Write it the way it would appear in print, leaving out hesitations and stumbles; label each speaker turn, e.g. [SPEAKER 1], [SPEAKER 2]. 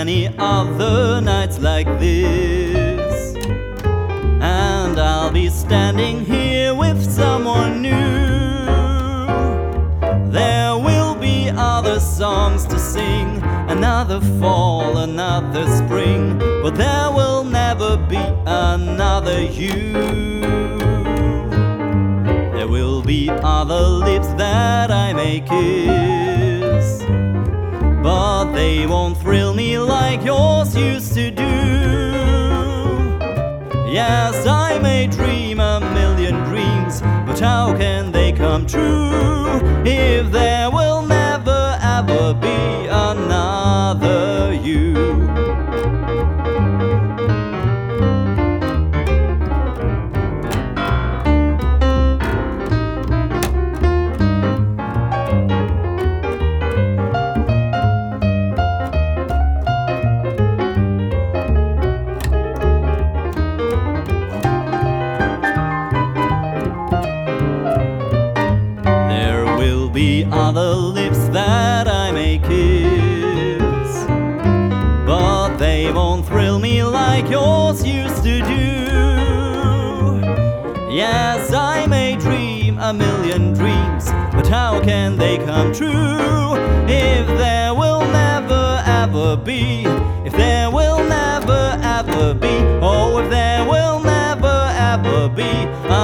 [SPEAKER 1] many other nights like this, and I'll be standing here with someone new. There will be other songs to sing, another fall, another spring, but there will never be another you. There will be other lips that I may kiss, but they won't thrill me like yours used to do. Yes, I may dream a million dreams, but how can they come true if there will never ever be another you? Be other lips that I may kiss, but they won't thrill me like yours used to do. Yes, I may dream a million dreams, but how can they come true if there will never ever be, if there will never ever be, oh, if there will never ever be